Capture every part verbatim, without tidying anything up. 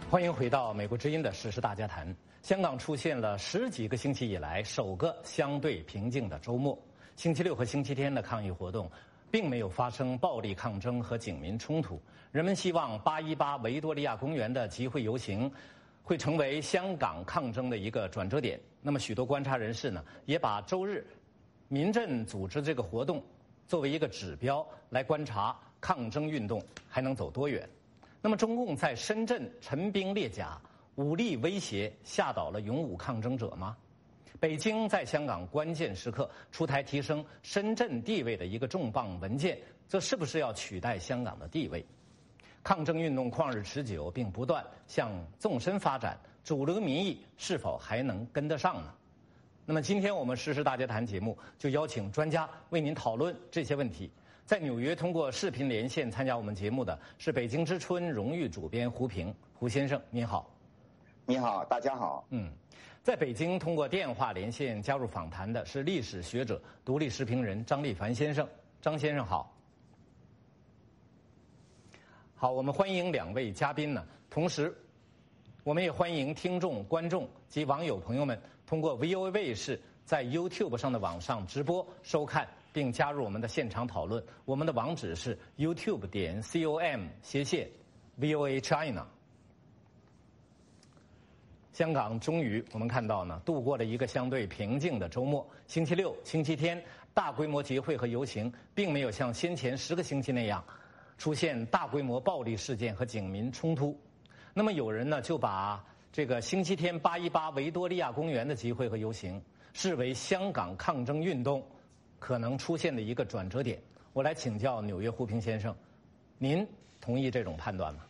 欢迎回到美国之音的时事大家谈。香港出现了十几个星期以来首个相对平静的周末。星期六和星期天的抗议活动并没有发生暴力抗争和警民冲突。人们希望八一八维多利亚公园的集会游行会成为香港抗争的一个转折点。那么许多观察人士呢，也把周日民阵组织这个活动作为一个指标来观察抗争运动还能走多远。那么中共在深圳陈兵列甲，武力威胁吓倒了勇武抗争者吗？北京在香港关键时刻出台提升深圳地位的一个重磅文件，这是不是要取代香港的地位？抗争运动旷日持久并不断向纵深发展，主流民意是否还能跟得上呢？那么今天我们时事大家谈节目就邀请专家为您讨论这些问题。在纽约通过视频连线参加我们节目的是北京之春荣誉主编胡平，胡先生您好。 你好，大家好。 嗯，在北京通过电话连线加入访谈的是历史学者、独立时评人张立凡先生，张先生好。好，我们欢迎两位嘉宾呢，同时我们也欢迎听众、观众及网友朋友们通过 V O A 卫视在 YouTube 上的网上直播收看并加入我们的现场讨论。我们的网址是 YouTube 点 com 斜线 V O A China。香港终于我们看到呢，度过了一个相对平静的周末。星期六、星期天大规模集会和游行，并没有像先前十个星期那样出现大规模暴力事件和警民冲突。那么有人呢就把这个星期天八一八维多利亚公园的集会和游行视为香港抗争运动可能出现的一个转折点。我来请教纽约胡平先生，您同意这种判断吗？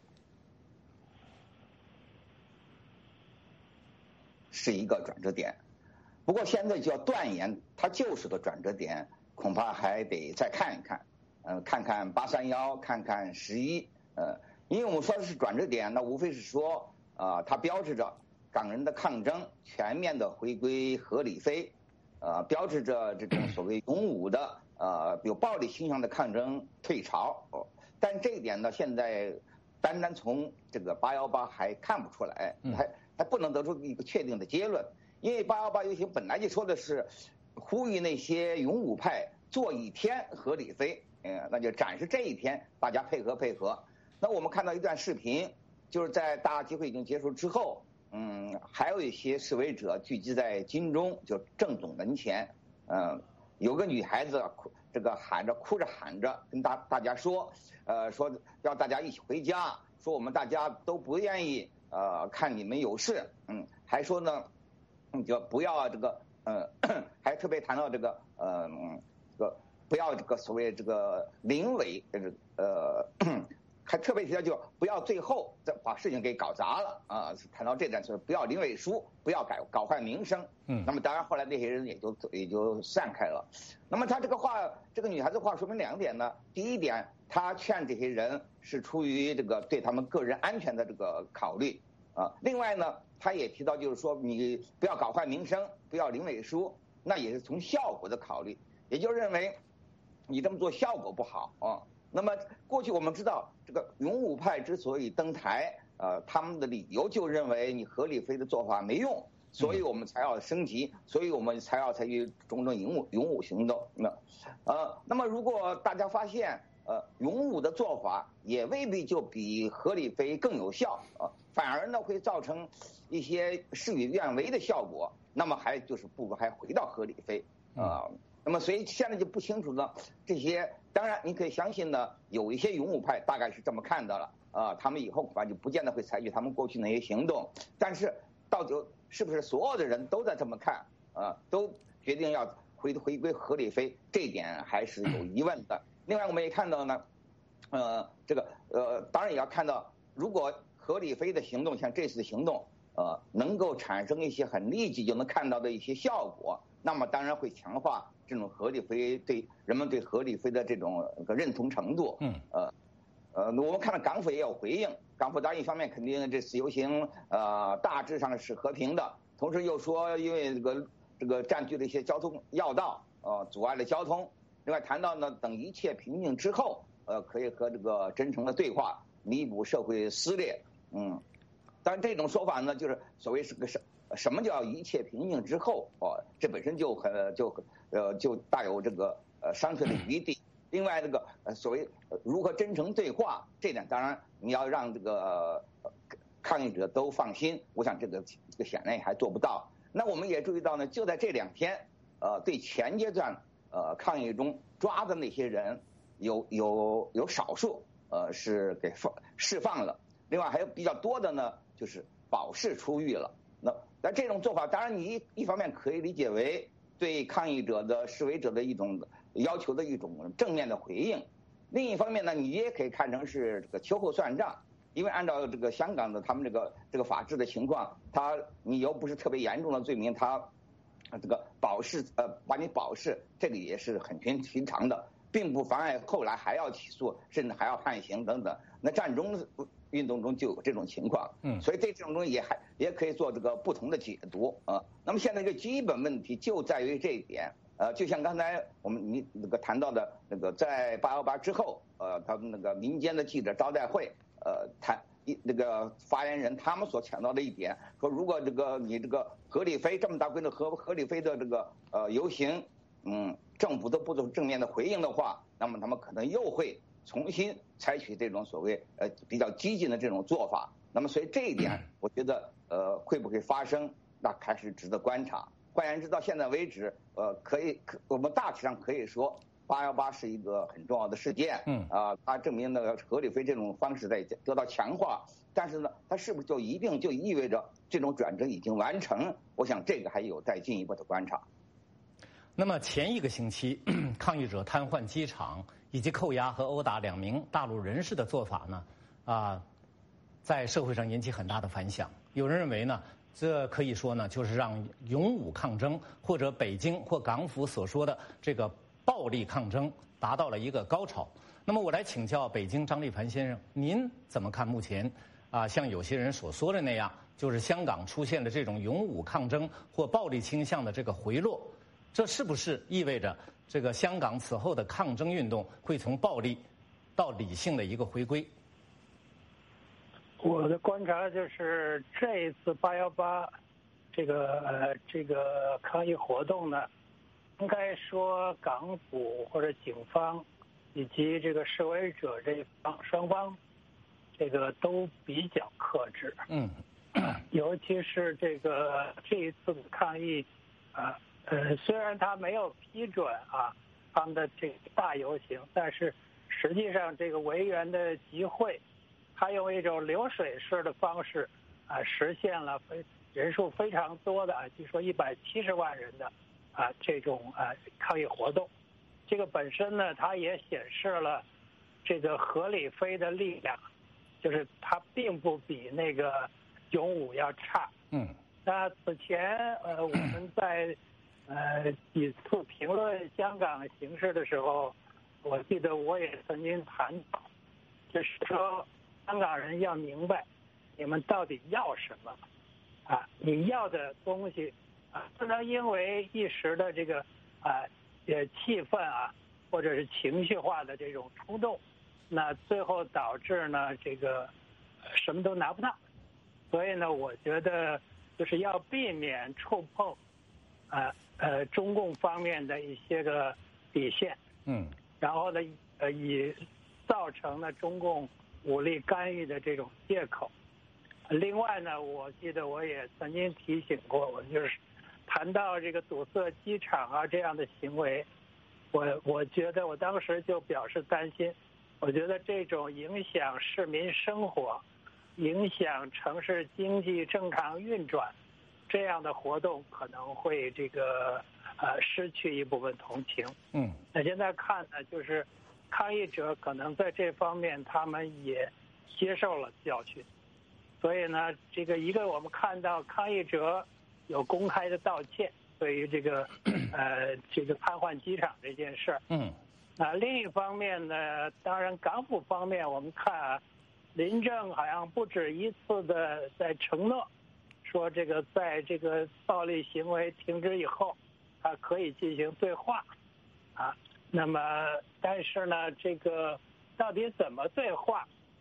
是一个转折点，不过现在就要断言它就是个转折点，恐怕还得再看一看，呃，看看八三幺，看看十一，呃，因为我们说的是转折点，那无非是说，啊、呃，它标志着港人的抗争全面的回归合理非，呃，标志着这种所谓勇武的呃有暴力倾向的抗争退潮。哦，但这一点呢，现在单单从这个八幺八还看不出来，还。还不能得出一个确定的结论，因为八幺八游行本来就说的是呼吁那些勇武派做一天合理非，嗯，那就展示这一天大家配合配合。那我们看到一段视频，就是在大集会已经结束之后，嗯，还有一些示威者聚集在金钟就正总门前，嗯，有个女孩子这个喊着哭着喊着跟大大家说，呃，说要大家一起回家，说我们大家都不愿意。呃，看你们有事，嗯，还说呢，你就不要这个，呃，还特别谈到这个，呃，这个不要这个所谓这个临危，呃，还特别提到就不要最后再把事情给搞砸了啊。谈到这点就是不要临危书，不要搞搞坏名声。嗯，那么当然后来那些人也就也就散开了。那么他这个话，这个女孩子话说明两点呢。第一点，她劝这些人是出于这个对他们个人安全的这个考虑啊。另外呢，她也提到就是说你不要搞坏名声，不要临危书，那也是从效果的考虑，也就认为你这么做效果不好啊。那么过去我们知道，这个勇武派之所以登台，呃，他们的理由就认为你合理非的做法没用，所以我们才要升级，所以我们才要采取种种勇武勇武行动。那呃，那么如果大家发现，呃，勇武的做法也未必就比合理非更有效啊，反而呢会造成一些事与愿违的效果，那么还就是不如还回到合理非啊。那么所以现在就不清楚呢，这些当然你可以相信呢，有一些勇武派大概是这么看的了啊，他们以后恐怕就不见得会采取他们过去那些行动，但是到底是不是所有的人都在这么看啊，都决定要回回归合理非，这一点还是有疑问的。另外我们也看到呢，呃，这个呃，当然也要看到，如果合理非的行动像这次的行动，呃，能够产生一些很立即就能看到的一些效果，那么当然会强化这种合理非对人们对合理非的这种认同程度。嗯，呃，呃，我们看到港府也有回应，港府当然一方面肯定这次游行呃大致上是和平的，同时又说因为这个这个占据了一些交通要道，呃，阻碍了交通。另外谈到呢，等一切平静之后，呃，可以和这个真诚的对话，弥补社会撕裂。嗯， 当然这种说法呢，就是所谓是个什什么叫一切平静之后哦，这本身就很就呃就大有这个呃商榷的余地。另外这个呃所谓如何真诚对话，这点当然你要让这个呃抗议者都放心，我想这个这个显然也还做不到。那我们也注意到呢，就在这两天，呃，对前阶段呃抗议中抓的那些人，有有有少数呃是给放释放了，另外还有比较多的呢，就是保释出狱了。那但这种做法，当然你一一方面可以理解为对抗议者的示威者的一种要求的一种正面的回应，另一方面呢，你也可以看成是这个秋后算账。因为按照这个香港的他们这个这个法治的情况，他你又不是特别严重的罪名，他这个保释呃把你保释，这个也是很平平常的，并不妨碍后来还要起诉，甚至还要判刑等等。那战中运动中就有这种情况，嗯，所以对这种东西也还也可以做这个不同的解读啊。那么现在一个基本问题就在于这一点，呃，就像刚才我们你那个谈到的那个在八幺八之后，呃，他们那个民间的记者招待会。呃，谈一那个发言人他们所强调的一点，说如果这个你这个合理非这么大规模合合理非的这个呃游行，嗯，政府都不做正面的回应的话，那么他们可能又会重新采取这种所谓呃比较激进的这种做法。那么所以这一点，我觉得呃会不会发生，那还是值得观察。换言之，到现在为止，呃，可以可我们大体上可以说。八幺八是一个很重要的事件，嗯啊，它证明了合理非这种方式在得到强化，但是呢，它是不是就一定就意味着这种转折已经完成？我想这个还有待进一步的观察。 那么前一个星期，抗议者瘫痪机场以及扣押和殴打两名大陆人士的做法呢，啊，在社会上引起很大的反响。有人认为呢，这可以说呢，就是让勇武抗争或者北京或港府所说的这个。暴力抗争达到了一个高潮。那么我来请教北京张立凡先生，您怎么看目前啊，像有些人所说的那样，就是香港出现了这种勇武抗争或暴力倾向的这个回落，这是不是意味着这个香港此后的抗争运动会从暴力到理性的一个回归？ 我的观察就是这一次八幺八这个呃这个抗议活动呢。应该说，港府或者警方以及这个示威者这方双方，这个都比较克制。嗯，尤其是这个这一次的抗议，啊呃，虽然他没有批准啊他们的这个大游行，但是实际上这个维园的集会，他用一种流水式的方式啊实现了非人数非常多的啊，据说一百七十万人的。啊，这种啊抗议活动，这个本身呢，它也显示了这个合理非的力量，就是它并不比那个勇武要差。嗯，那此前呃我们在呃几次评论香港形势的时候，我记得我也曾经谈到，就是说香港人要明白你们到底要什么啊，你要的东西。啊，不能因为一时的这个啊呃气氛啊，或者是情绪化的这种冲动，那最后导致呢这个什么都拿不到。所以呢，我觉得就是要避免触碰啊呃中共方面的一些个底线，嗯，然后呢呃以造成了中共武力干预的这种借口。另外呢，我记得我也曾经提醒过，我就是。谈到这个堵塞机场啊这样的行为，我我觉得我当时就表示担心。我觉得这种影响市民生活、影响城市经济正常运转这样的活动，可能会这个呃失去一部分同情。嗯，那现在看呢，就是抗议者可能在这方面他们也接受了教训，所以呢，这个一个我们看到抗议者。有公开的道歉，对于这个呃这个瘫痪机场这件事儿。嗯，啊，另一方面呢，当然港府方面，我们看啊，林郑好像不止一次的在承诺，说这个在这个暴力行为停止以后，他可以进行对话，啊，那么但是呢，这个到底怎么对话，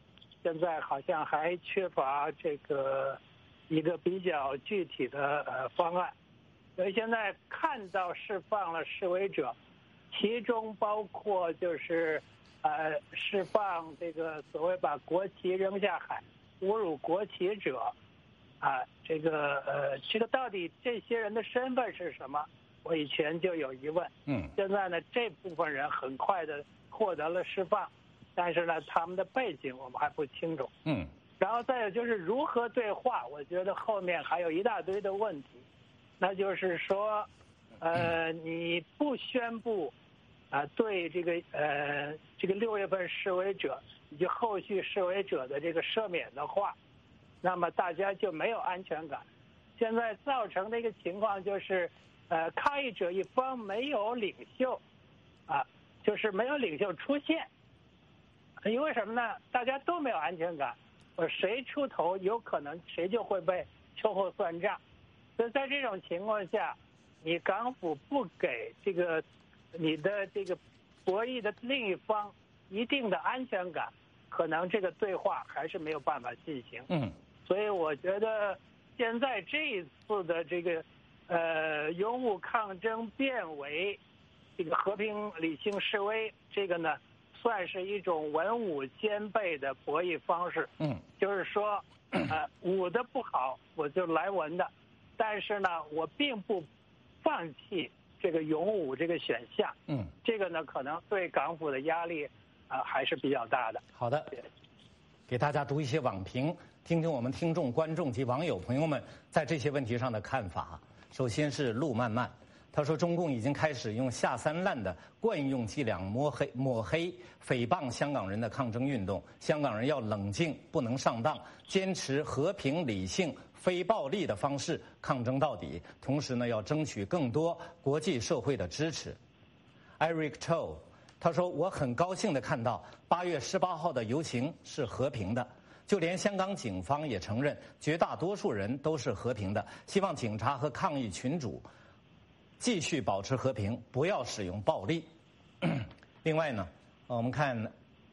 现在好像还缺乏这个一个比较具体的呃方案。所以现在看到释放了示威者，其中包括就是呃释放这个所谓把国旗扔下海、侮辱国旗者，啊，这个呃这个到底这些人的身份是什么？我以前就有疑问。 嗯。 现在呢，这部分人很快的获得了释放，但是呢，他们的背景我们还不清楚。 嗯。 然后再有就是如何对话，我觉得后面还有一大堆的问题，那就是说，呃，你不宣布啊、呃、对这个呃这个六月份示威者以及后续示威者的这个赦免的话，那么大家就没有安全感。现在造成的一个情况就是，呃，抗议者一方没有领袖，啊，就是没有领袖出现，因为什么呢？大家都没有安全感。呃，谁出头，有可能谁就会被秋后算账。所以在这种情况下，你港府不给这个你的这个博弈的另一方一定的安全感，可能这个对话还是没有办法进行。 嗯。 所以我觉得现在这一次的这个呃勇武抗争变为这个和平理性示威，这个呢，算是一种文武兼备的博弈方式。 嗯， 就是说，呃，武的不好，我就来文的，但是呢，我并不放弃这个勇武这个选项。 嗯， 这个呢，可能对港府的压力啊、呃、还是比较大的。 好的，给大家读一些网评，听听我们听众、观众及网友朋友们在这些问题上的看法。首先是陆漫漫。他说，中共已经开始用下三滥的惯用伎俩抹黑、抹黑、诽谤香港人的抗争运动。香港人要冷静，不能上当，坚持和平、理性、非暴力的方式抗争到底。同时呢，要争取更多国际社会的支持。Eric Cho， 他说，我很高兴地看到八月十八号的游行是和平的。就连香港警方也承认，绝大多数人都是和平的。希望警察和抗议群主继续保持和平，不要使用暴力。另外呢，我们看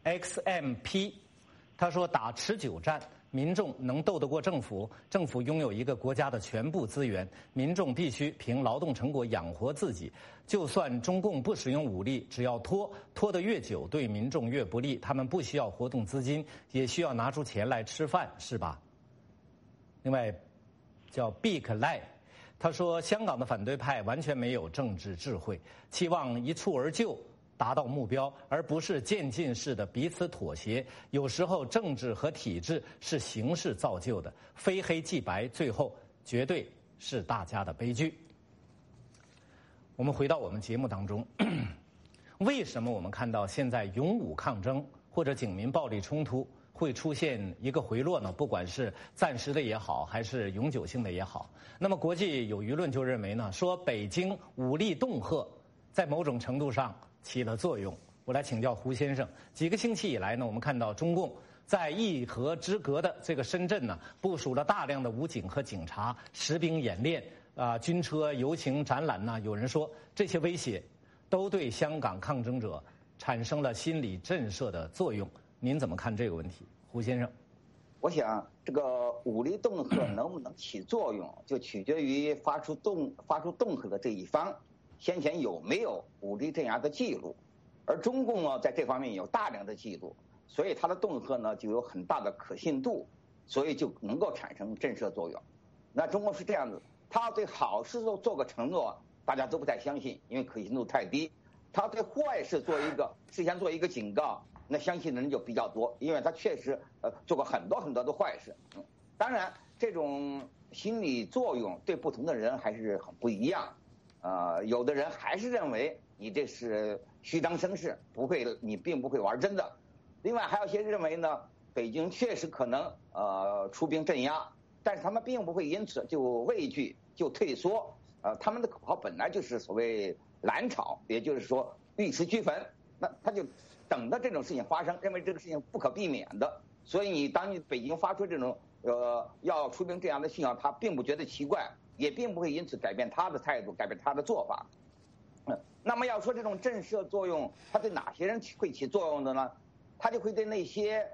X M P， 他说打持久战，民众能斗得过政府？政府拥有一个国家的全部资源，民众必须凭劳动成果养活自己。就算中共不使用武力，只要拖拖得越久，对民众越不利。他们不需要活动资金，也需要拿出钱来吃饭，是吧？另外，叫 Big Lie。他说，香港的反对派完全没有政治智慧，期望一蹴而就达到目标，而不是渐进式的彼此妥协。有时候政治和体制是形式造就的，非黑即白，最后绝对是大家的悲剧。我们回到我们节目当中，为什么我们看到现在勇武抗争或者警民暴力冲突会出现一个回落呢？不管是暂时的也好，还是永久性的也好，那么国际有舆论就认为呢，说北京武力恫吓在某种程度上起了作用。我来请教胡先生，几个星期以来呢，我们看到中共在一河之隔的这个深圳呢，部署了大量的武警和警察，实兵演练啊、呃，军车、游行、展览呢，有人说这些威胁都对香港抗争者产生了心理震慑的作用。您怎么看这个问题，胡先生？ 我想，这个武力恫吓能不能起作用，就取决于发出恫发出恫吓的这一方先前有没有武力镇压的记录。而中共呢，在这方面有大量的记录，所以它的恫吓呢就有很大的可信度，所以就能够产生震慑作用。那中共是这样子，他对好事做做个承诺，大家都不太相信，因为可信度太低；他对坏事做一个事先做一个警告，那相信的人就比较多，因为他确实呃做过很多很多的坏事。嗯，当然这种心理作用对不同的人还是很不一样。呃，有的人还是认为你这是虚张声势，不会，你并不会玩真的。另外还有些认为呢，北京确实可能呃出兵镇压，但是他们并不会因此就畏惧就退缩。呃，他们的口号本来就是所谓蓝潮，也就是说玉石俱焚，那他就等着这种事情发生，认为这个事情不可避免的。所以你当你北京发出这种呃要出兵这样的信号，他并不觉得奇怪，也并不会因此改变他的态度，改变他的做法。嗯，那么要说这种震慑作用，它对哪些人会起作用的呢？它就会对那些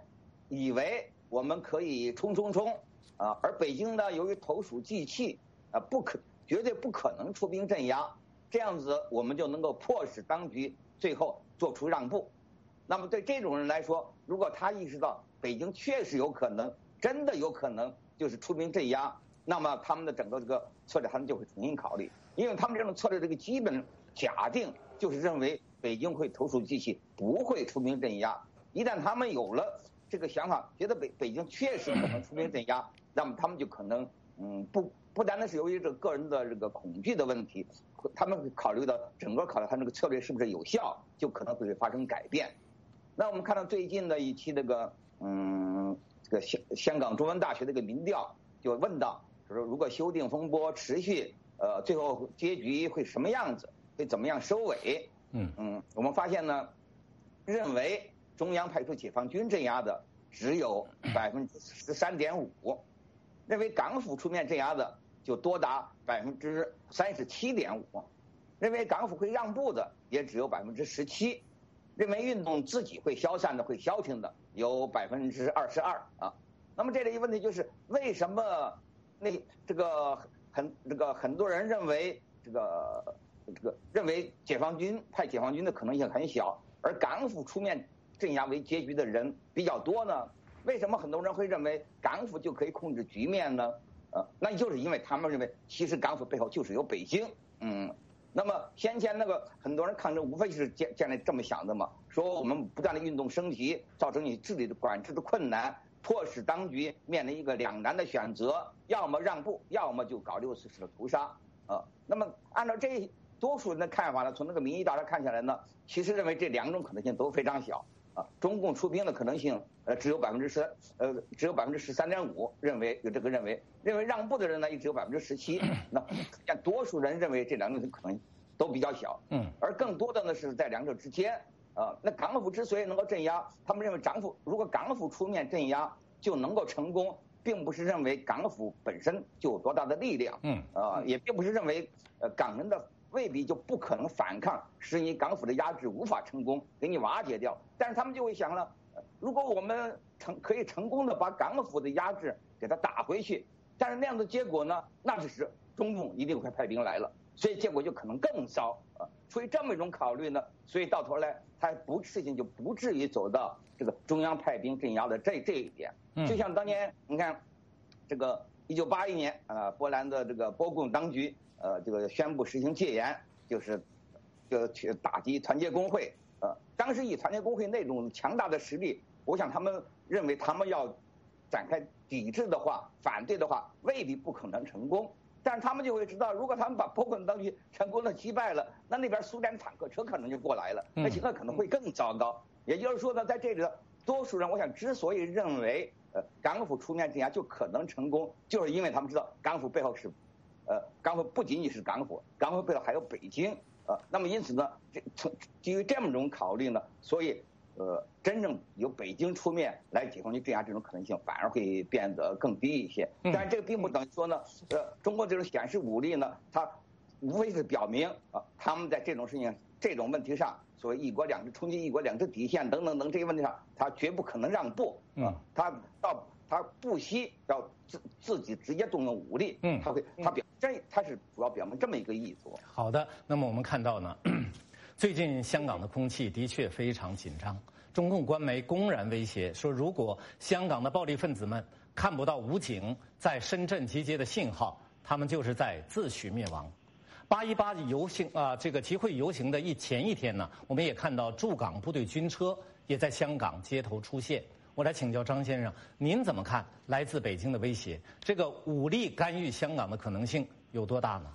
以为我们可以冲冲冲啊，而北京呢，由于投鼠忌器啊，不可绝对不可能出兵镇压，这样子我们就能够迫使当局最后做出让步。那么对这种人来说，如果他意识到北京确实有可能，真的有可能就是出兵镇压，那么他们的整个这个策略他们就会重新考虑，因为他们这种策略这个基本假定就是认为北京会投鼠忌器，不会出兵镇压。一旦他们有了这个想法，觉得北北京确实可能出兵镇压，那么他们就可能嗯不不单单是由于这个个人的这个恐惧的问题，他们会考虑到整个考虑他这个策略是不是有效，就可能会发生改变。那我们看到最近的一期这个嗯这个香香港中文大学的一个民调，就问到说如果修订风波持续，呃最后结局会什么样子，会怎么样收尾？嗯嗯，我们发现呢，认为中央派出解放军镇压的只有百分之十三点五，认为港府出面镇压的就多达百分之三十七点五，认为港府会让步的也只有百分之十七。认为运动自己会消散的、会消停的有百分之二十二啊。那么这类问题就是，为什么那这个很这个很多人认为这个这个认为解放军派解放军的可能性很小，而港府出面镇压为结局的人比较多呢？为什么很多人会认为港府就可以控制局面呢？呃，那就是因为他们认为，其实港府背后就是有北京，嗯。那么先前那个很多人抗争，无非是建建立这么想的嘛，说我们不断的运动升级，造成你治理的管制的困难，迫使当局面临一个两难的选择，要么让步，要么就搞六四式的屠杀啊。那么按照这多数人的看法呢，从那个民意调查看下来呢，其实认为这两种可能性都非常小啊。中共出兵的可能性呃只有百分之十，呃只有百分之十三点五，认为有这个认为，认为让步的人呢也只有百分之十七。那多数人认为这两种可能都比较小，嗯，而更多的呢是在两者之间啊。那港府之所以能够镇压，他们认为港府如果港府出面镇压就能够成功，并不是认为港府本身就有多大的力量，嗯，啊，也并不是认为呃港人的未必就不可能反抗，使你港府的压制无法成功，给你瓦解掉。但是他们就会想了，如果我们成可以成功的把港府的压制给它打回去，但是那样的结果呢，那就是中共一定会派兵来了。所以结果就可能更糟啊！出于这么一种考虑呢，所以到头来他不事情就不至于走到这个中央派兵镇压的这这一点。就像当年你看，这个一九八一年啊，波兰的这个波共当局呃这个宣布实行戒严，就是就去打击团结工会。呃，当时以团结工会那种强大的实力，我想他们认为他们要展开抵制的话、反对的话，未必不可能成功。但是他们就会知道，如果他们把波共当局成功的击败了，那那边苏联坦克车可能就过来了，那情况可能会更糟糕。也就是说呢，在这里的多数人，我想之所以认为呃港府出面镇压就可能成功，就是因为他们知道港府背后是，呃港府不仅仅是港府，港府背后还有北京，呃那么因此呢，这从基于这么种考虑呢，所以。呃，真正由北京出面来解放军镇压这种可能性反而会变得更低一些。但是这个并不等于说呢，呃，中国这种显示武力呢，它无非是表明啊，他们在这种事情、这种问题上，所谓一国两制冲击一国两制底线等等等这些问题上，他绝不可能让步啊，他到他不惜要自自己直接动用武力，嗯，他会他表这他是主要表明这么一个意图。 好的，那么我们看到呢。最近香港的空气的确非常紧张，中共官媒公然威胁说，如果香港的暴力分子们看不到武警在深圳集结的信号，他们就是在自取灭亡。八一八游行啊，这个集会游行的一前一天呢，我们也看到驻港部队军车也在香港街头出现。我来请教张先生，您怎么看来自北京的威胁？这个武力干预香港的可能性有多大呢？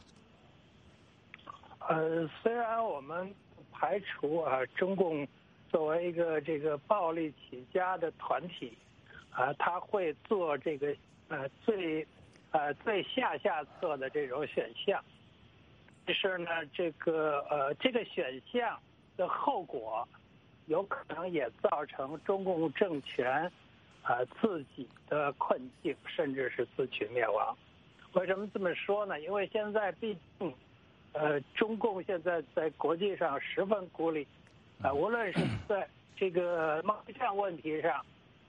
呃，虽然我们排除啊，中共作为一个这个暴力起家的团体，啊，他会做这个呃最呃最下下策的这种选项。但是呢，这个呃这个选项的后果，有可能也造成中共政权啊自己的困境，甚至是自取灭亡。为什么这么说呢？因为现在毕竟。呃，中共现在在国际上十分孤立，啊、呃，无论是在这个贸易战问题上，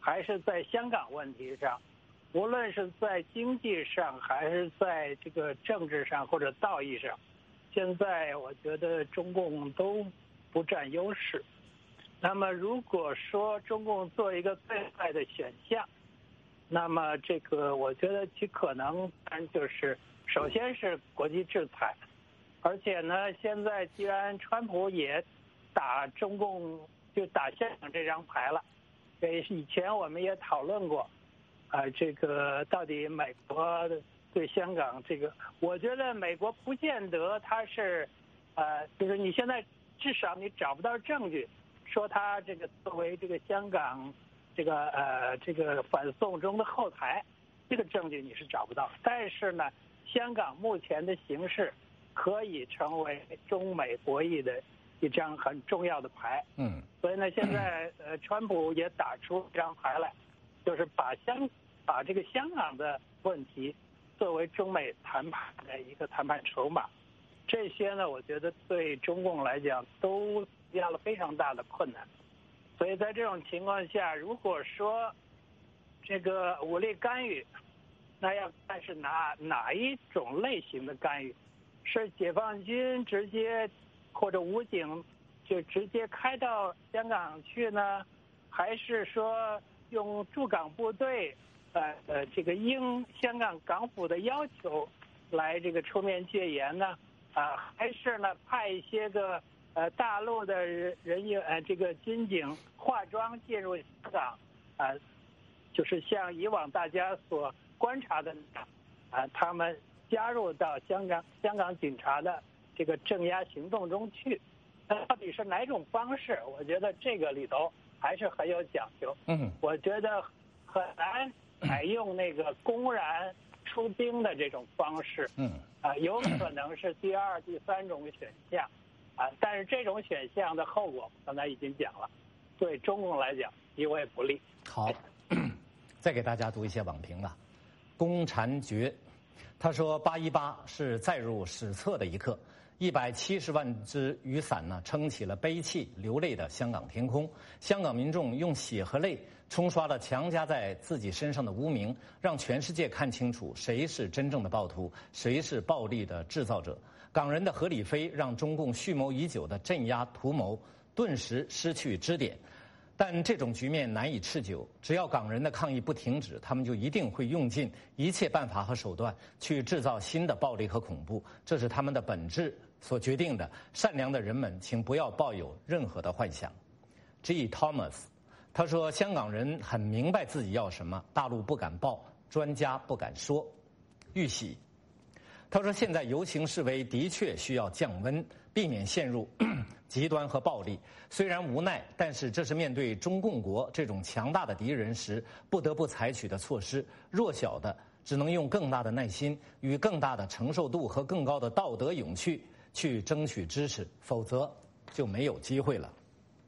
还是在香港问题上，无论是在经济上，还是在这个政治上或者道义上，现在我觉得中共都不占优势。那么如果说中共做一个最坏的选项，那么这个我觉得其可能就是首先是国际制裁，而且呢，现在既然川普也打中共就打香港这张牌了，这以前我们也讨论过，啊、呃，这个到底美国对香港这个，我觉得美国不见得他是，呃，就是你现在至少你找不到证据说他这个作为这个香港这个呃这个反送中的后台，这个证据你是找不到。但是呢，香港目前的形势可以成为中美博弈的一张很重要的牌。 嗯， 所以呢，现在呃，川普也打出一张牌来，就是把香把这个香港的问题作为中美谈判的一个谈判筹码。这些呢，我觉得对中共来讲都遇到了非常大的困难。所以在这种情况下，如果说这个武力干预，那要看是哪哪一种类型的干预，是解放军直接或者武警就直接开到香港去呢，还是说用驻港部队呃呃这个应香港港府的要求来这个出面戒严呢？啊、呃，还是呢派一些个呃大陆的人人员呃这个军警化妆进入香港啊、呃，就是像以往大家所观察的啊、呃，他们加入到香港香港警察的这个镇压行动中去，那到底是哪种方式？我觉得这个里头还是很有讲究。 嗯， 我觉得很难采用那个公然出兵的这种方式。 嗯， 啊、呃，有可能是第二、第三种选项，啊、呃，但是这种选项的后果刚才已经讲了，对中共来讲极为不利。 好，再给大家读一些网评吧。龚婵觉，他说八一八是载入史册的一刻，一百七十万只雨伞呢撑起了悲泣流泪的香港天空，香港民众用血和泪冲刷了强加在自己身上的污名，让全世界看清楚谁是真正的暴徒，谁是暴力的制造者。港人的合理飞让中共蓄谋已久的镇压图谋顿时失去支点。但这种局面难以持久，只要港人的抗议不停止，他们就一定会用尽一切办法和手段去制造新的暴力和恐怖，这是他们的本质所决定的。善良的人们，请不要抱有任何的幻想。G. Thomas， 他说香港人很明白自己要什么，大陆不敢报，专家不敢说。玉玺，他说现在游行示威的确需要降温，避免陷入极端和暴力，虽然无奈，但是这是面对中共国这种强大的敌人时不得不采取的措施。弱小的只能用更大的耐心、与更大的承受度和更高的道德勇气去争取支持，否则就没有机会了。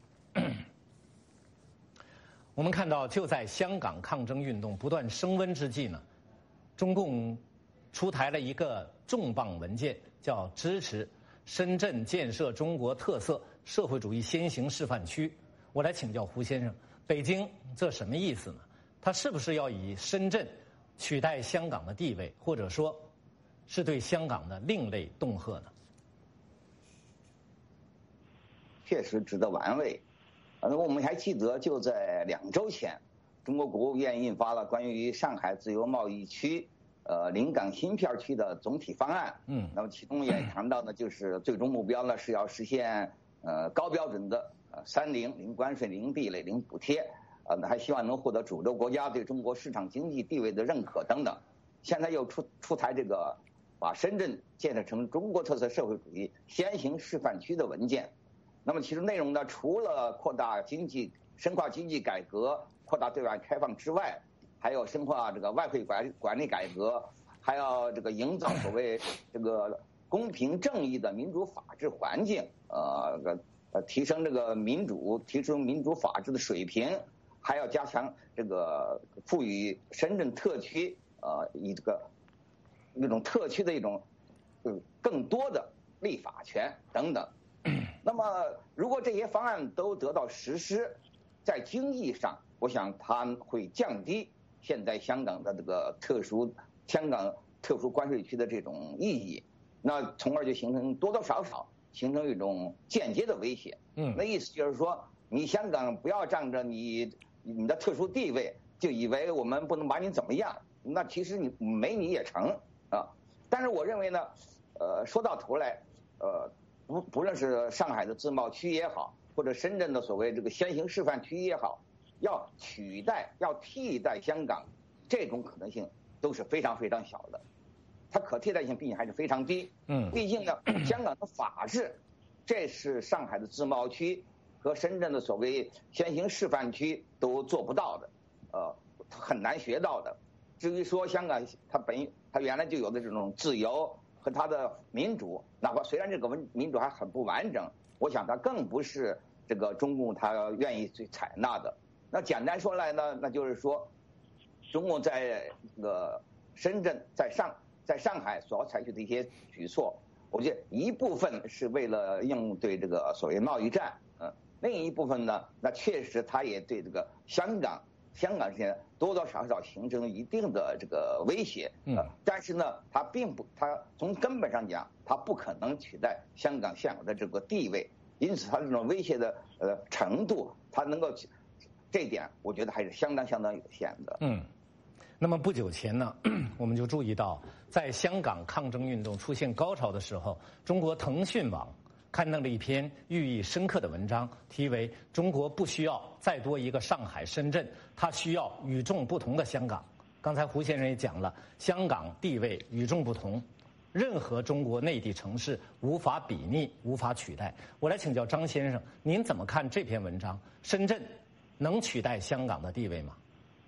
我们看到，就在香港抗争运动不断升温之际呢，中共出台了一个重磅文件，叫支持深圳建设中国特色社会主义先行示范区。我来请教胡先生，北京这什么意思呢？它是不是要以深圳取代香港的地位，或者说是对香港的另类恫吓呢？ 确实值得玩味。呃，我们还记得，就在两周前，中国国务院印发了关于上海自由贸易区呃，临港新片区的总体方案，嗯，那么其中也谈到呢，就是最终目标呢是要实现呃高标准的呃三零零关税、零壁垒、零补贴，呃，还希望能获得主流国家对中国市场经济地位的认可等等。现在又出出台这个把深圳建设成中国特色社会主义先行示范区的文件。那么其实内容呢，除了扩大经济、深化经济改革、扩大对外开放之外，还有深化这个外汇管管理改革，还要这个营造所谓这个公平正义的民主法治环境，呃呃提升这个民主，提升民主法治的水平，还要加强这个赋予深圳特区呃以这个那种特区的一种嗯更多的立法权等等。那么如果这些方案都得到实施，在经济上， 我想它会降低现在香港的这个特殊香港特殊关税区的这种意义，那从而就形成多多少少形成一种间接的威胁。嗯，那意思就是说，你香港不要仗着你你的特殊地位，就以为我们不能把你怎么样，那其实你没你也成啊。但是我认为呢，呃，说到头来，呃，不不论是上海的自贸区也好，或者深圳的所谓这个先行示范区也好，要取代、要替代香港，这种可能性都是非常非常小的，它可替代性毕竟还是非常低。嗯，毕竟呢，香港的法治，这是上海的自贸区和深圳的所谓先行示范区都做不到的，呃，很难学到的。至于说香港它本它原来就有的这种自由和它的民主，哪怕虽然这个民民主还很不完整，我想它更不是这个中共它愿意去采纳的。那简单说来呢，那就是说，中共在这个深圳、在上在上海所要采取的一些举措，我觉得一部分是为了应对这个所谓贸易战，嗯，另一部分呢，那确实它也对这个香港。香港现在多多少少形成一定的这个威胁，嗯，但是呢，它并不，它从根本上讲，它不可能取代香港现有的这个地位，因此它这种威胁的呃程度，它能够，这一点我觉得还是相当相当有限的。 嗯，那么不久前呢，我们就注意到，在香港抗争运动出现高潮的时候，中国腾讯网刊登了一篇寓意深刻的文章，题为《中国不需要再多一个上海、深圳，它需要与众不同的香港》。刚才胡先生也讲了，香港地位与众不同，任何中国内地城市无法比拟、无法取代。我来请教张先生，您怎么看这篇文章？深圳能取代香港的地位吗？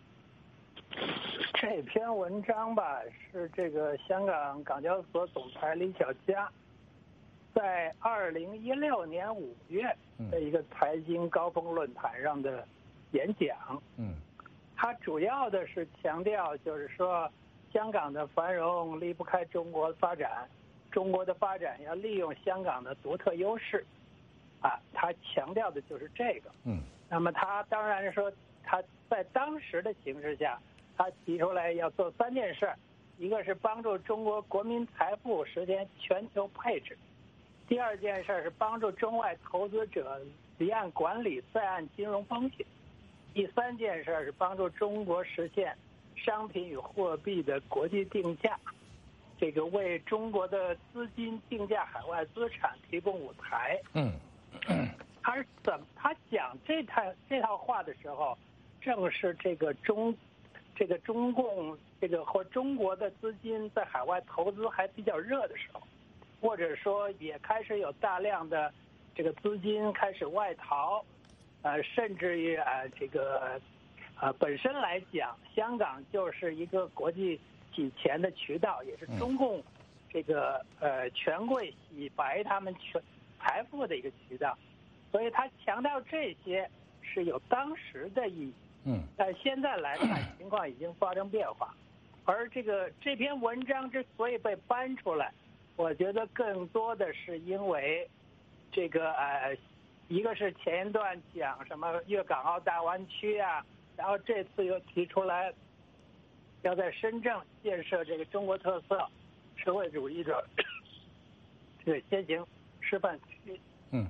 这篇文章吧，是这个香港港交所总裁李小加在二零一六年五月的一个财经高峰论坛上的演讲，嗯，他主要的是强调，就是说，香港的繁荣离不开中国发展，中国的发展要利用香港的独特优势，啊，他强调的就是这个，嗯，那么他当然说他在当时的形势下，他提出来要做三件事，一个是帮助中国国民财富实现全球配置。第二件事是帮助中外投资者离岸管理在岸金融风险，第三件事是帮助中国实现商品与货币的国际定价，这个为中国的资金定价海外资产提供舞台。嗯，他是怎么他讲这套这套话的时候，正是这个中这个中共这个或中国的资金在海外投资还比较热的时候。或者说也开始有大量的这个资金开始外逃，呃，甚至于啊、呃、这个呃本身来讲，香港就是一个国际洗钱的渠道，也是中共这个呃权贵洗白他们权财富的一个渠道，所以他强调这些是有当时的意义。嗯，但现在来看情况已经发生变化，而这个这篇文章之所以被搬出来。我觉得更多的是因为，这个呃，一个是前一段讲什么粤港澳大湾区啊，然后这次又提出来，要在深圳建设这个中国特色社会主义者这个先行示范区。嗯，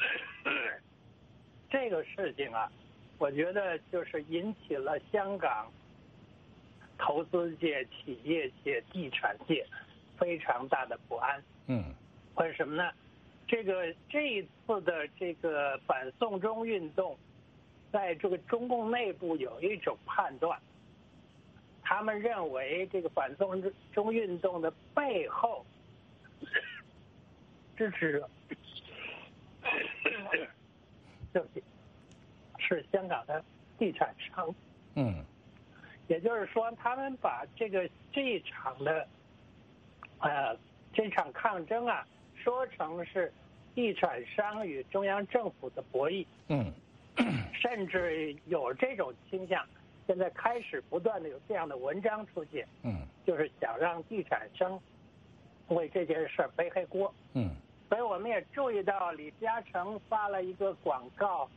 这个事情啊，我觉得就是引起了香港投资界、企业界、地产界。非常大的不安，嗯，为什么呢？这个这一次的这个反送中运动，在这个中共内部有一种判断，他们认为这个反送中运动的背后支持者，对不起，是香港的地产商，嗯，也就是说，他们把这个这一场的。呃，这场抗争啊，说成是地产商与中央政府的博弈，嗯，甚至有这种倾向，现在开始不断的有这样的文章出现，嗯，就是想让地产商为这件事背黑锅，嗯，所以我们也注意到李嘉诚发了一个广告，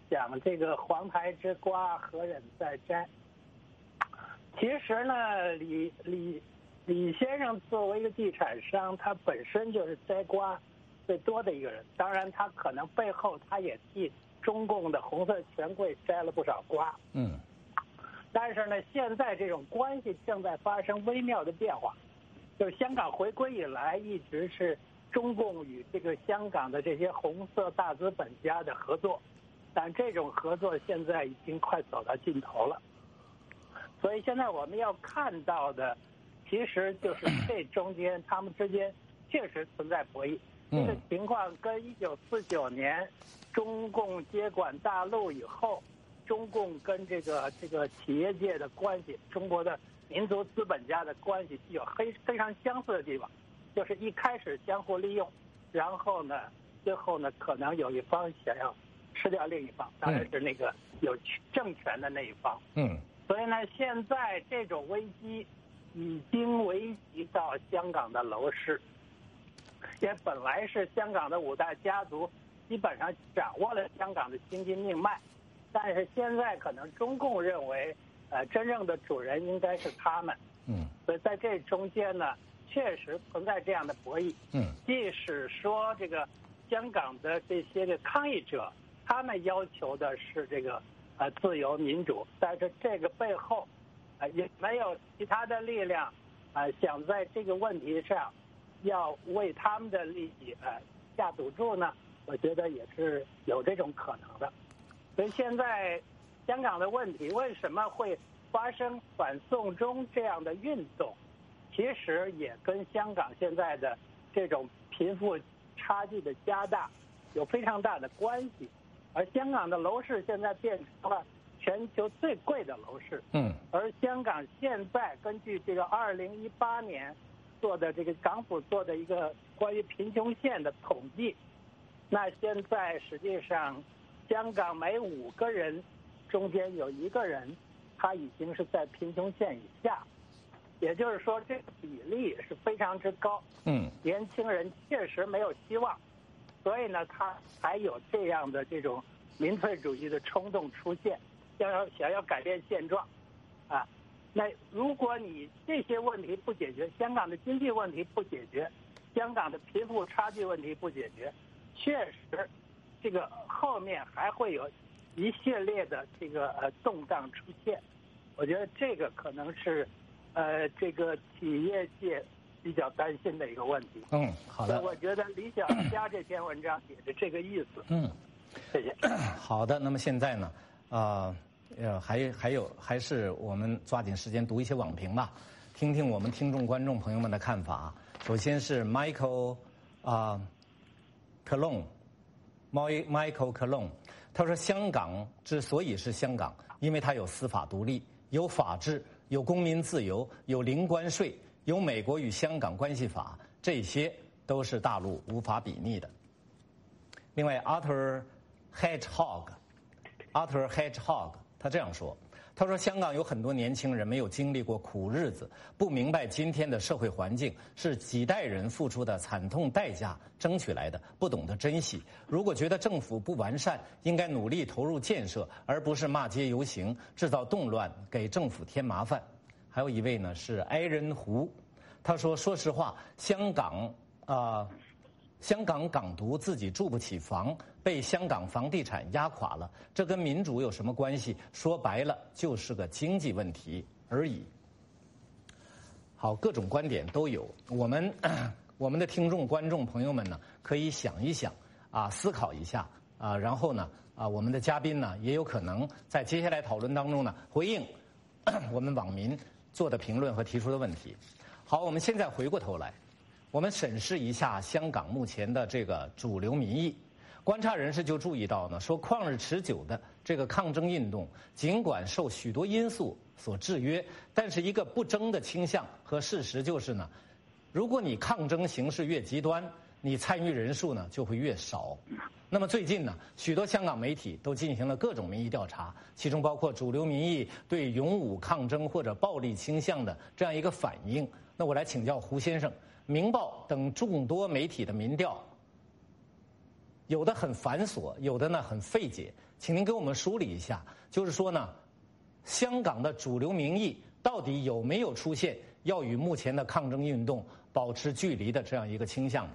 讲这个黄台之瓜何忍再摘。其实呢，李李李先生作为一个地产商，他本身就是摘瓜最多的一个人。当然，他可能背后他也替中共的红色权贵摘了不少瓜。 嗯。 但是呢，现在这种关系正在发生微妙的变化。就是香港回归以来，一直是中共与这个香港的这些红色大资本家的合作，但这种合作现在已经快走到尽头了。所以现在我们要看到的，其实就是这中间他们之间确实存在博弈。这个情况跟一九四九年中共接管大陆以后，中共跟这个这个企业界的关系，中国的民族资本家的关系有非非常相似的地方，就是一开始相互利用，然后呢，最后呢，可能有一方想要吃掉另一方，当然是那个有政权的那一方。 嗯。 所以呢，现在这种危机已经危及到香港的楼市，也本来是香港的五大家族基本上掌握了香港的经济命脉，但是现在可能中共认为，呃，真正的主人应该是他们。 嗯。 所以在这中间呢，确实存在这样的博弈。 嗯。 即使说这个香港的这些个抗议者，他们要求的是这个呃自由民主，但是这个背后，呃也没有其他的力量，呃想在这个问题上要为他们的利益呃下赌注呢？我觉得也是有这种可能的。所以现在香港的问题为什么会发生反送中这样的运动，其实也跟香港现在的这种贫富差距的加大有非常大的关系。而香港的楼市现在变成了全球最贵的楼市。 嗯。 而香港现在根据这个二零一八年做的这个港府做的一个关于贫穷线的统计，那现在实际上香港每五个人中间有一个人他已经是在贫穷线以下，也就是说这个比例是非常之高。 嗯。 年轻人确实没有希望。所以呢，他才有这样的这种民粹主义的冲动出现，想要想要改变现状，啊，那如果你这些问题不解决，香港的经济问题不解决，香港的贫富差距问题不解决，确实，这个后面还会有一系列的这个呃动荡出现。我觉得这个可能是，呃，这个企业界比较担心的一个问题。 嗯，好的。 我觉得李小加这篇文章也是这个意思。 嗯， 谢谢。 好的，那么现在呢，呃，呃，还还有还是我们抓紧时间读一些网评吧，听听我们听众观众朋友们的看法。首先是 Michael 啊、呃、，Clone，Michael Clone， 他说香港之所以是香港，因为它有司法独立，有法治，有公民自由，有零关税。有美国与香港关系法，这些都是大陆无法比拟的。另外 ，Arthur Hedgehog，Arthur Hedgehog， 他这样说：“他说香港有很多年轻人没有经历过苦日子，不明白今天的社会环境是几代人付出的惨痛代价争取来的，不懂得珍惜。如果觉得政府不完善，应该努力投入建设，而不是骂街游行，制造动乱，给政府添麻烦。”还有一位呢是埃人胡，他说：“说实话，香港啊、呃，香港港独自己住不起房，被香港房地产压垮了，这跟民主有什么关系？说白了就是个经济问题而已。”好，各种观点都有，我们我们的听众观众朋友们呢，可以想一想啊，思考一下啊，然后呢啊，我们的嘉宾呢也有可能在接下来讨论当中呢回应我们网民做的评论和提出的问题。好，我们现在回过头来，我们审视一下香港目前的这个主流民意。观察人士就注意到呢，说旷日持久的这个抗争运动，尽管受许多因素所制约，但是一个不争的倾向和事实就是呢，如果你抗争形势越极端，你参与人数呢就会越少。那么最近呢，许多香港媒体都进行了各种民意调查，其中包括主流民意对勇武抗争或者暴力倾向的这样一个反应。那我来请教胡先生，《明报》等众多媒体的民调有的很繁琐，有的呢很费解，请您给我们梳理一下，就是说呢，香港的主流民意到底有没有出现要与目前的抗争运动保持距离的这样一个倾向呢？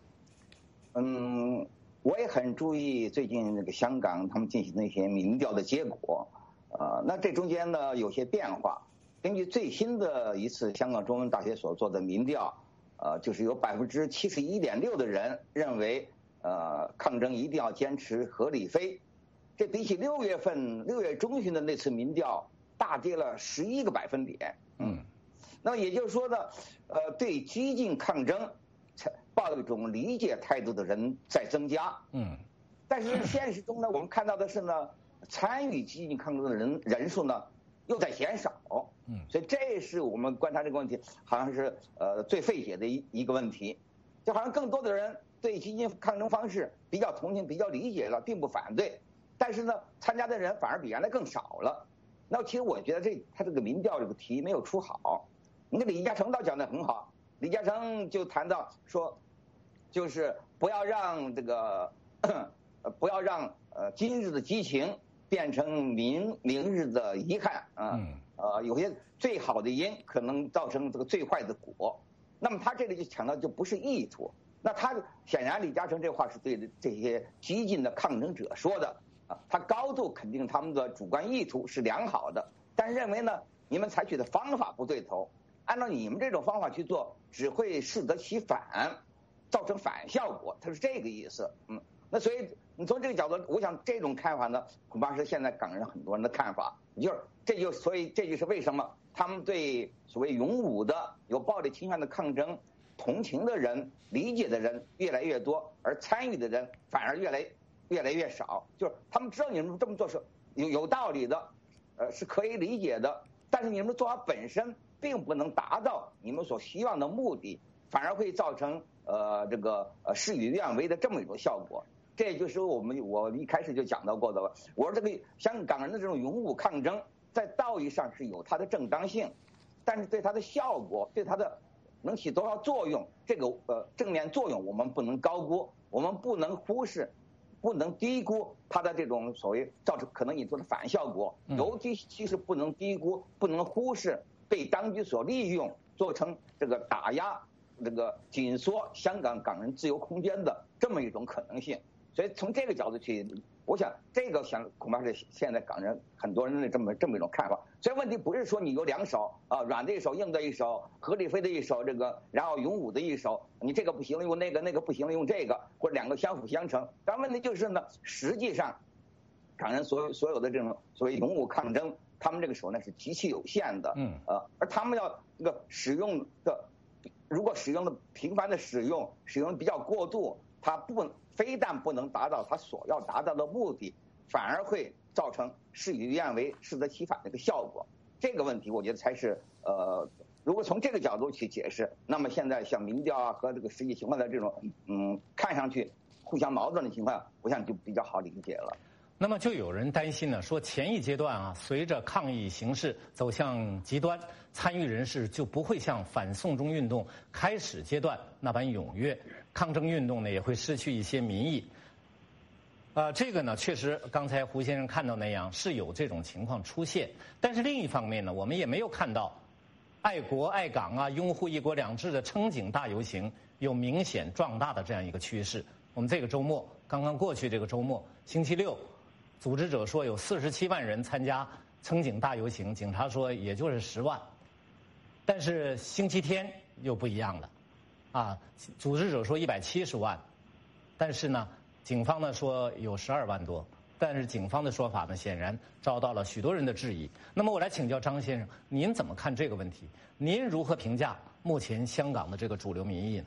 嗯，我也很注意最近那个香港他们进行的一些民调的结果，呃，那这中间呢有些变化。根据最新的一次香港中文大学所做的民调，呃，就是有百分之七十一点六的人认为，呃，抗争一定要坚持合理非，这比起六月份六月中旬的那次民调大跌了十一个百分点。嗯，那么也就是说呢，呃，对激进抗争抱一种理解态度的人在增加。嗯，但是现实中呢，我们看到的是呢，参与激进抗争的人人数呢又在减少。嗯，所以这是我们观察这个问题，好像是呃最费解的一一个问题，就好像更多的人对激进抗争方式比较同情、比较理解了，并不反对，但是呢，参加的人反而比原来更少了。那其实我觉得这他这个民调这个题没有出好。你看李嘉诚倒讲得很好，李嘉诚就谈到说，就是不要让这个呃不要让呃今日的激情变成明明日的遗憾啊。嗯呃，有些最好的因可能造成这个最坏的果，那么他这里就强调就不是意图。那他显然李嘉诚这话是对这些激进的抗争者说的啊，他高度肯定他们的主观意图是良好的，但认为呢你们采取的方法不对头，按照你们这种方法去做只会适得其反，造成反效果，他是这个意思。嗯，那所以你从这个角度，我想这种看法呢，恐怕是现在港人很多人的看法，就是这就所以这就是为什么他们对所谓勇武的有暴力倾向的抗争同情的人、理解的人越来越多，而参与的人反而越来越来越少。就是他们知道你们这么做是有有道理的，呃，是可以理解的，但是你们做法本身并不能达到你们所希望的目的，反而会造成呃这个呃事与愿违的这么一种效果。这就是我们我一开始就讲到过的了。我说这个香港人的这种勇武抗争，在道义上是有它的正当性，但是对它的效果，对它的能起多少作用，这个呃正面作用我们不能高估，我们不能忽视，不能低估它的这种所谓造成可能引出的反效果，尤其其实不能低估，不能忽视被当局所利用，做成这个打压、这个紧缩香港港人自由空间的这么一种可能性。所以从这个角度去，我想这个想恐怕是现在港人很多人的这么这么一种看法。所以问题不是说你有两手啊，软的一手，硬的一手，合理非的一手，这个然后勇武的一手，你这个不行了用那个，那个不行了用这个，或者两个相辅相成。但问题就是呢，实际上港人所有所有的这种所谓勇武抗争，他们这个手呢是极其有限的，嗯，呃，而他们要这个使用的，如果使用的频繁的使用，使用比较过度，它不非但不能达到它所要达到的目的，反而会造成事与愿违、适得其反的一个效果。这个问题，我觉得才是呃，如果从这个角度去解释，那么现在像民调啊和这个实际情况的这种嗯看上去互相矛盾的情况，我想就比较好理解了。 那么就有人担心呢，说前一阶段啊，随着抗议形势走向极端，参与人士就不会像反送中运动开始阶段那般踊跃，抗争运动呢也会失去一些民意。呃，这个呢，确实刚才胡先生看到那样是有这种情况出现，但是另一方面呢，我们也没有看到爱国爱港啊、拥护一国两制的憧憬大游行有明显壮大的这样一个趋势。我们这个周末刚刚过去，这个周末星期六，组织者说有四十七万人参加憧憬大游行，警察说也就是十万。但是星期天又不一样了，啊，组织者说一百七十万，但是呢，警方呢说有十二万多。但是警方的说法呢，显然遭到了许多人的质疑。那么我来请教张先生，您怎么看这个问题？您如何评价目前香港的这个主流民意呢？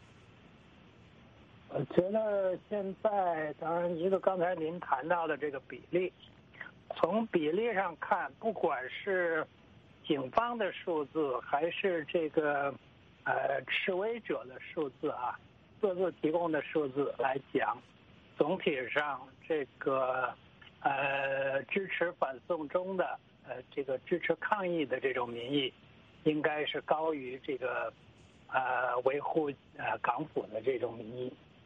我觉得现在，当然一个刚才您谈到的这个比例，从比例上看，不管是警方的数字还是这个呃示威者的数字啊，各自提供的数字来讲，总体上这个呃支持反送中的呃这个支持抗议的这种民意，应该是高于这个呃维护呃港府的这种民意。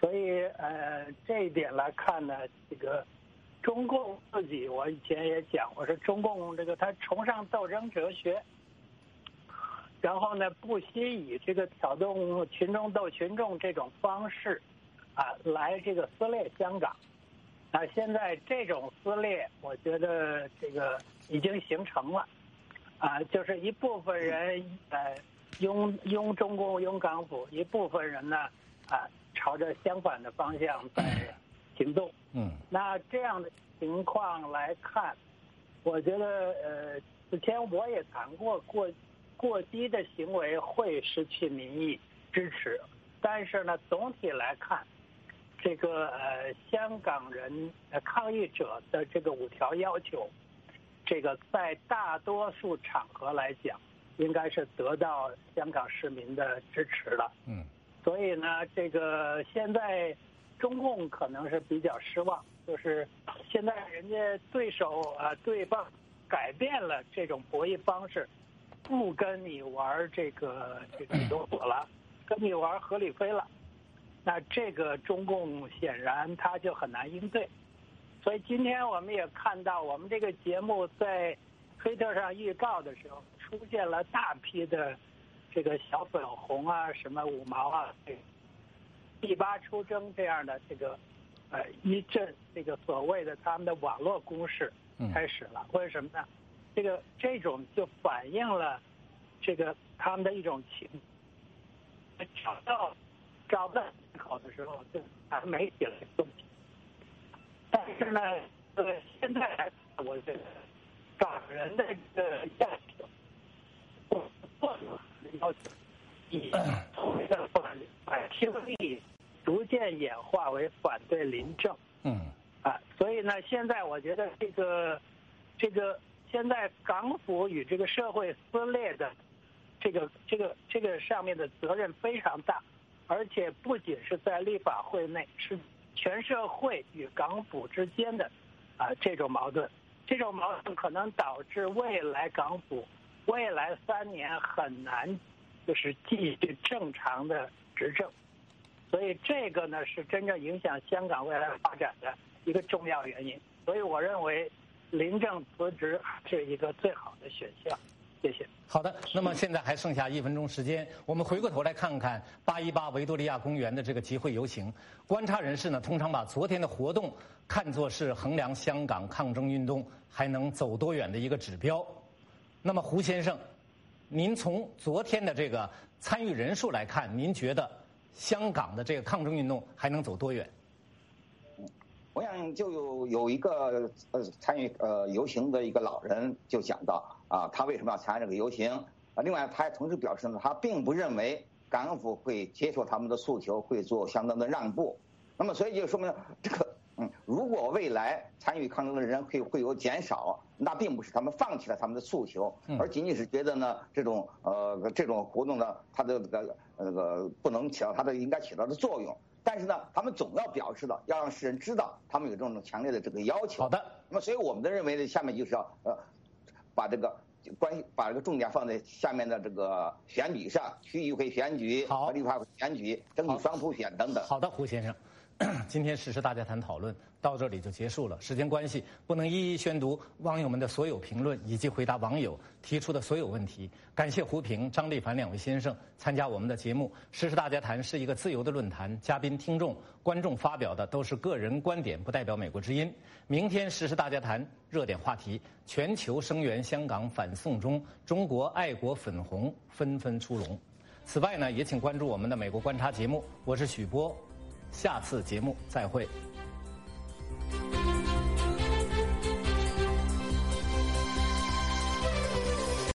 所以呃这一点来看呢，这个中共自己，我以前也讲，我说中共这个他崇尚斗争哲学，然后呢不惜以这个挑动群众斗群众这种方式啊来这个撕裂香港。啊，现在这种撕裂，我觉得这个已经形成了，啊，就是一部分人呃拥拥中共拥港府，一部分人呢啊朝着相反的方向在行动。 嗯， 那这样的情况来看，我觉得呃，之前我也谈过，过过激的行为会失去民意支持，但是呢，总体来看。这个呃，香港人呃抗议者的这个五条要求，这个在大多数场合来讲，应该是得到香港市民的支持了。 嗯， 所以呢，这个现在中共可能是比较失望，就是现在人家对手啊、呃、对方改变了这种博弈方式，不跟你玩这个这个游火了，跟你玩合理飞了。那这个中共显然他就很难应对，所以今天我们也看到，我们这个节目在推特上预告的时候，出现了大批的这个小粉红啊、什么五毛啊、第八出征这样的这个呃一阵这个所谓的他们的网络攻势开始了。为什么呢？这个这种就反映了这个他们的一种情，找到找不到口的时候，就还媒体来动起。但是呢，呃，现在来看，我觉得港人的这个要求，或或者要求，以从这个反反听力逐渐演化为反对林郑。 嗯。 啊，所以呢，现在我觉得这个这个现在港府与这个社会撕裂的这个这个这个上面的责任非常大。而且不仅是在立法会内，是全社会与港府之间的啊这种矛盾，这种矛盾可能导致未来港府未来三年很难就是继续正常的执政，所以这个呢是真正影响香港未来发展的一个重要原因。所以我认为林郑辞职是一个最好的选项。谢谢。 好的，那么现在还剩下一分钟时间，我们回过头来看看八一八维多利亚公园的这个集会游行。观察人士呢，通常把昨天的活动看作是衡量香港抗争运动还能走多远的一个指标。那么胡先生，您从昨天的这个参与人数来看，您觉得香港的这个抗争运动还能走多远？ 我想就有有一个呃参与呃游行的一个老人就讲到啊，他为什么要参加这个游行啊？另外，他还同时表示呢，他并不认为港府会接受他们的诉求，会做相当的让步。那么，所以就说明这个嗯，如果未来参与抗争的人会会有减少，那并不是他们放弃了他们的诉求，而仅仅是觉得呢这种呃这种活动呢，它的这个那个不能起到它的应该起到的作用。但是呢，他们总要表示的，要让世人知道他们有这种强烈的这个要求。 好的。 那么，所以我们的认为呢，下面就是要呃，把这个关系把这个重点放在下面的这个选举上，区议会选举和立法会选举，争取双普选等等。 好的，胡先生。今天时事大家谈讨论到这里就结束了，时间关系不能一一宣读网友们的所有评论以及回答网友提出的所有问题。感谢胡平、张立凡两位先生参加我们的节目。时事大家谈是一个自由的论坛，嘉宾、听众、观众发表的都是个人观点，不代表美国之音。明天时事大家谈热点话题：全球声援香港反送中，中国爱国粉红纷纷出笼。此外呢，也请关注我们的美国观察节目。我是许波。下次节目再会。